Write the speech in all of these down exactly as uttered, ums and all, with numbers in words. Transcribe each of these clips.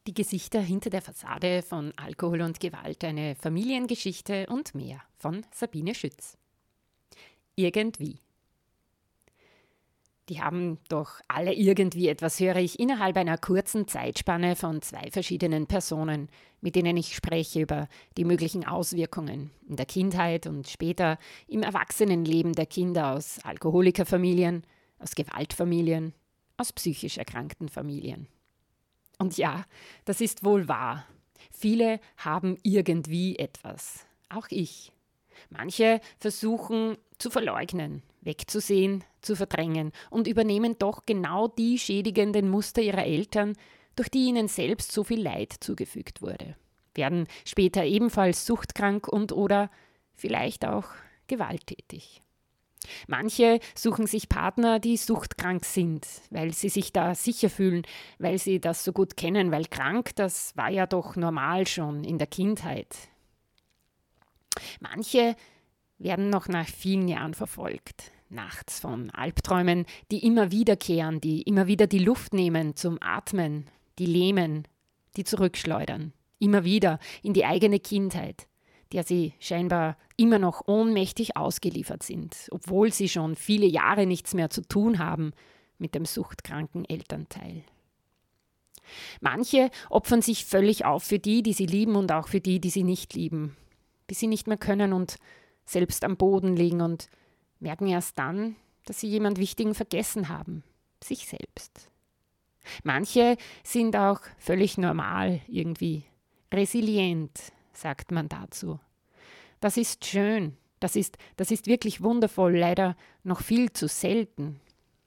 Die Gesichter hinter der Fassade von Alkohol und Gewalt, eine Familiengeschichte und mehr von Sabine Schütz. Irgendwie. Die haben doch alle irgendwie etwas, höre ich innerhalb einer kurzen Zeitspanne von zwei verschiedenen Personen, mit denen ich spreche über die möglichen Auswirkungen in der Kindheit und später im Erwachsenenleben der Kinder aus Alkoholikerfamilien, aus Gewaltfamilien, aus psychisch erkrankten Familien. Und ja, das ist wohl wahr. Viele haben irgendwie etwas. Auch ich. Manche versuchen zu verleugnen, wegzusehen, zu verdrängen und übernehmen doch genau die schädigenden Muster ihrer Eltern, durch die ihnen selbst so viel Leid zugefügt wurde. Werden später ebenfalls suchtkrank und oder vielleicht auch gewalttätig. Manche suchen sich Partner, die suchtkrank sind, weil sie sich da sicher fühlen, weil sie das so gut kennen, weil krank, das war ja doch normal schon in der Kindheit. Manche werden noch nach vielen Jahren verfolgt, nachts von Albträumen, die immer wiederkehren, die immer wieder die Luft nehmen zum Atmen, die lähmen, die zurückschleudern, immer wieder in die eigene Kindheit, der sie scheinbar immer noch ohnmächtig ausgeliefert sind, obwohl sie schon viele Jahre nichts mehr zu tun haben mit dem suchtkranken Elternteil. Manche opfern sich völlig auf für die, die sie lieben und auch für die, die sie nicht lieben, bis sie nicht mehr können und selbst am Boden liegen und merken erst dann, dass sie jemand Wichtigen vergessen haben, sich selbst. Manche sind auch völlig normal irgendwie, resilient, sagt man dazu. Das ist schön, das ist, das ist wirklich wundervoll, leider noch viel zu selten.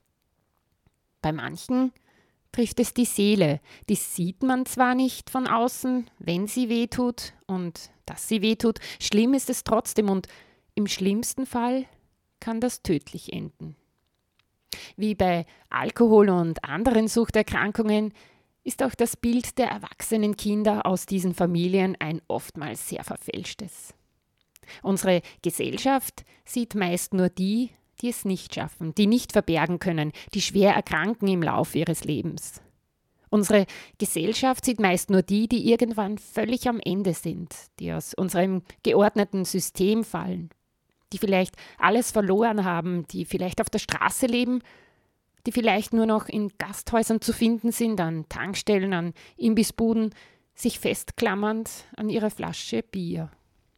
Bei manchen trifft es die Seele, die sieht man zwar nicht von außen, wenn sie wehtut und dass sie wehtut, schlimm ist es trotzdem und im schlimmsten Fall kann das tödlich enden. Wie bei Alkohol und anderen Suchterkrankungen ist auch das Bild der erwachsenen Kinder aus diesen Familien ein oftmals sehr verfälschtes. Unsere Gesellschaft sieht meist nur die, die es nicht schaffen, die nicht verbergen können, die schwer erkranken im Laufe ihres Lebens. Unsere Gesellschaft sieht meist nur die, die irgendwann völlig am Ende sind, die aus unserem geordneten System fallen, die vielleicht alles verloren haben, die vielleicht auf der Straße leben, die vielleicht nur noch in Gasthäusern zu finden sind, an Tankstellen, an Imbissbuden, sich festklammernd an ihrer Flasche Bier.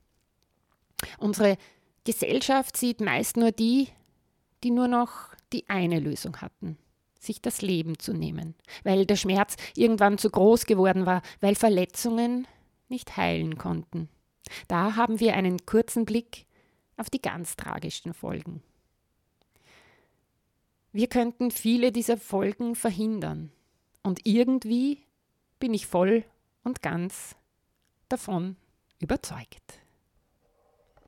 Unsere Gesellschaft sieht meist nur die, die nur noch die eine Lösung hatten, sich das Leben zu nehmen, weil der Schmerz irgendwann zu groß geworden war, weil Verletzungen nicht heilen konnten. Da haben wir einen kurzen Blick auf die ganz tragischen Folgen. Wir könnten viele dieser Folgen verhindern. Und irgendwie bin ich voll und ganz davon überzeugt.